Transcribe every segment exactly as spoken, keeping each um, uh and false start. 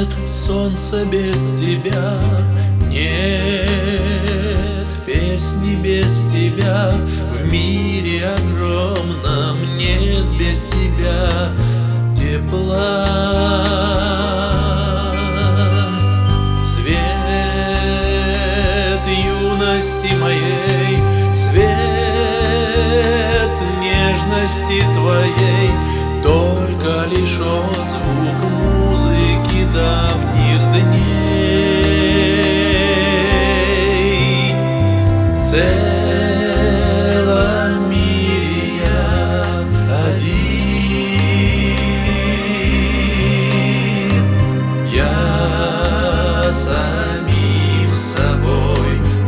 Нет солнца без тебя, нет песни без тебя, в мире огромном нет без тебя тепла. Свет юности моей, свет нежности твоей, только лишь отзвук музыки давних дней. В целом мире я один, я самим собой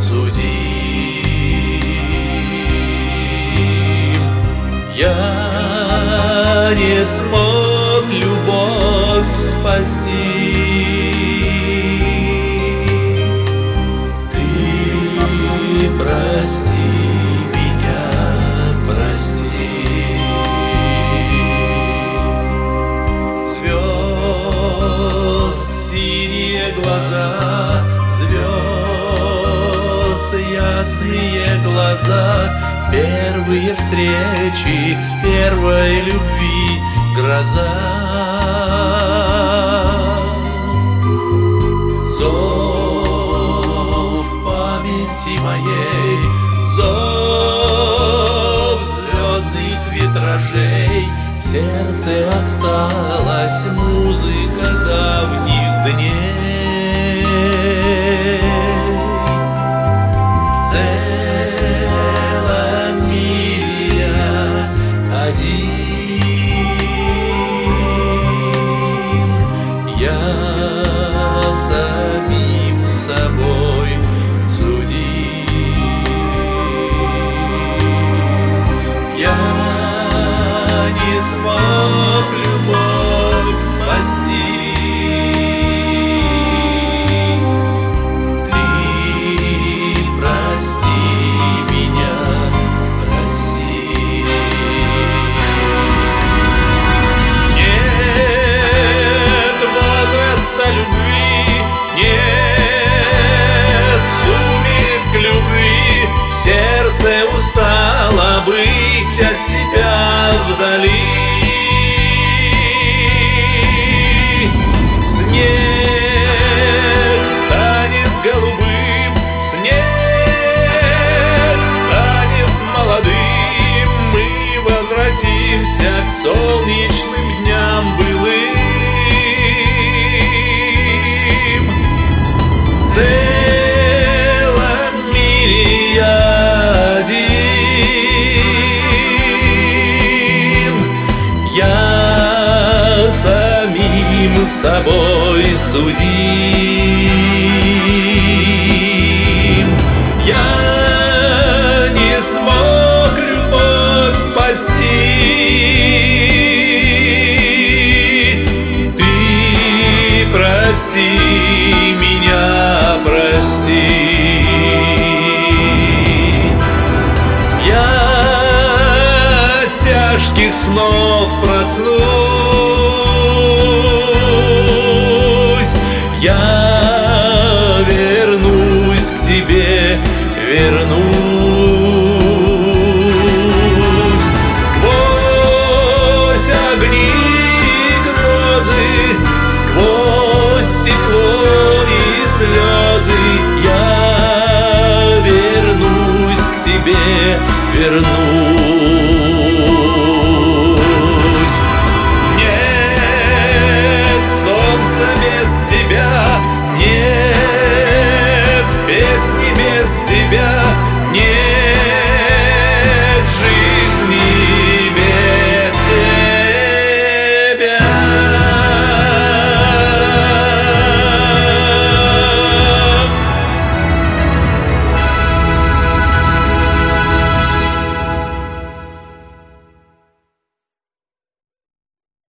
судим. Я не смог любовь спасти. Ты прости меня, прости. Звезд синие глаза, звезд ясные глаза, первые встречи первой любви гроза. Зов памяти моей, зов звездных витражей, в сердце осталась музыка давних дней. В целом мире я один, я самим собой судим. Я не смог любовь спасти. Ты прости меня, прости. Нет возраста любви, нет сумерек любви, сердце устало быть от тебя вдали. Снег станет голубым, снег станет молодым, мы возвратимся к солнечным дням былым. В целом мире я один, я самим собой судим. Я не смог любовь спасти. Ты прости меня, прости. Я от тяжких снов проснусь, я